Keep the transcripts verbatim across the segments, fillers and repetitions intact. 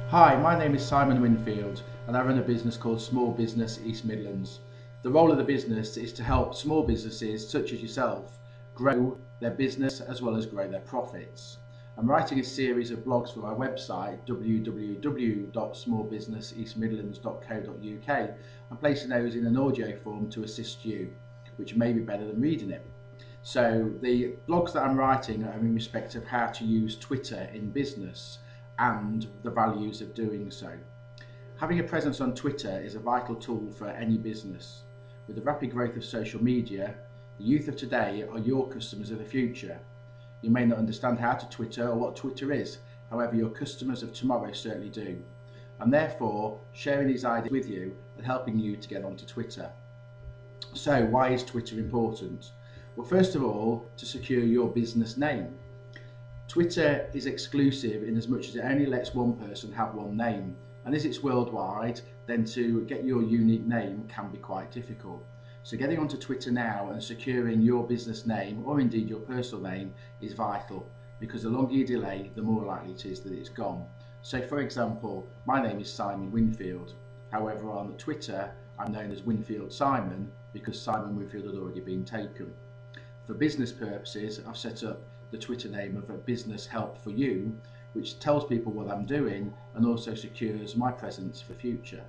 Hi, my name is Simon Winfield and I run a business called Small Business East Midlands. The role of the business is to help small businesses such as yourself grow their business as well as grow their profits. I'm writing a series of blogs for our website w w w dot small business east midlands dot co dot u k and placing those in an audio form to assist you, which may be better than reading it. So the blogs that I'm writing are in respect of how to use Twitter in business and the values of doing so. Having a presence on Twitter is a vital tool for any business. With the rapid growth of social media, the youth of today are your customers of the future. You may not understand how to Twitter or what Twitter is, however your customers of tomorrow certainly do. I'm therefore sharing these ideas with you and helping you to get onto Twitter. So why is Twitter important? Well, first of all, to secure your business name. Twitter is exclusive in as much as it only lets one person have one name, and as it's worldwide, then to get your unique name can be quite difficult. So getting onto Twitter now and securing your business name, or indeed your personal name, is vital, because the longer you delay, the more likely it is that it's gone. So for example, my name is Simon Winfield. However, on Twitter, I'm known as Winfield Simon because Simon Winfield had already been taken. For business purposes, I've set up the Twitter name of a Business Help for You, which tells people what I'm doing and also secures my presence for future.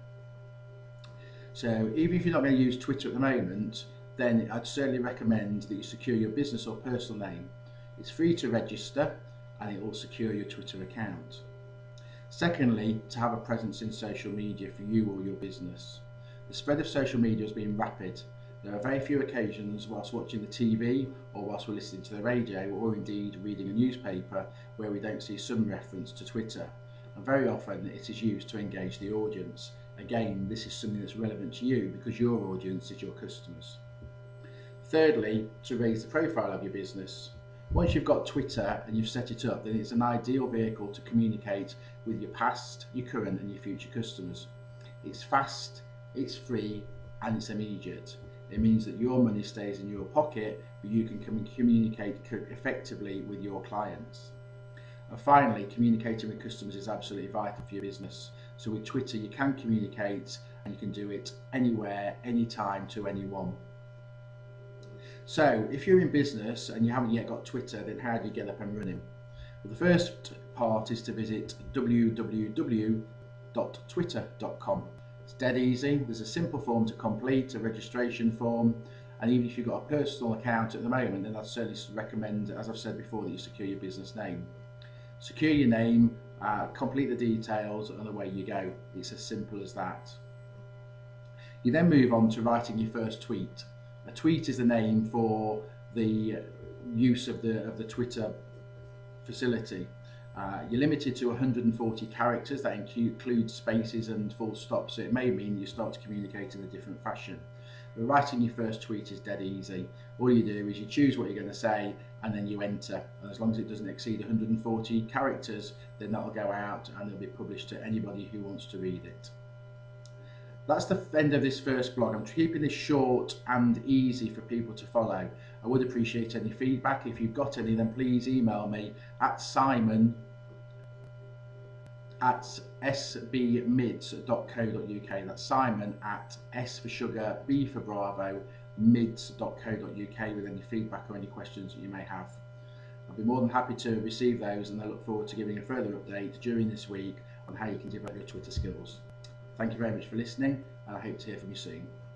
So even if you're not going to use Twitter at the moment, then I'd certainly recommend that you secure your business or personal name. It's free to register and it will secure your Twitter account. Secondly, to have a presence in social media for you or your business. The spread of social media has been rapid. There are very few occasions whilst watching the T V or whilst we're listening to the radio or indeed reading a newspaper where we don't see some reference to Twitter. And very often it is used to engage the audience. Again, this is something that's relevant to you because your audience is your customers. Thirdly, to raise the profile of your business. Once you've got Twitter and you've set it up, then it's an ideal vehicle to communicate with your past, your current and your future customers. It's fast, it's free and it's immediate. It means that your money stays in your pocket, but you can communicate effectively with your clients. And finally, communicating with customers is absolutely vital for your business. So with Twitter, you can communicate and you can do it anywhere, anytime to anyone. So if you're in business and you haven't yet got Twitter, then how do you get up and running? Well, the first part is to visit w w w dot twitter dot com. It's dead easy. There's a simple form to complete, a registration form, and even if you've got a personal account at the moment, then I'd certainly recommend, as I've said before, that you secure your business name. Secure your name, uh, complete the details, and away you go. It's as simple as that. You then move on to writing your first tweet. A tweet is the name for the use of the, of the Twitter facility. Uh, you're limited to one hundred forty characters. That includes spaces and full stops, so it may mean you start to communicate in a different fashion. But writing your first tweet is dead easy. All you do is you choose what you're going to say and then you enter, and as long as it doesn't exceed one hundred forty characters, then that'll go out and it'll be published to anybody who wants to read it. That's the end of this first blog. I'm keeping this short and easy for people to follow. I would appreciate any feedback. If you've got any, then please email me at simon at s b mids dot co dot u k. That's Simon at S for sugar, B for Bravo, mids dot co dot u k with any feedback or any questions that you may have. I'll be more than happy to receive those, and I look forward to giving a further update during this week on how you can develop your Twitter skills. Thank you very much for listening, and I hope to hear from you soon.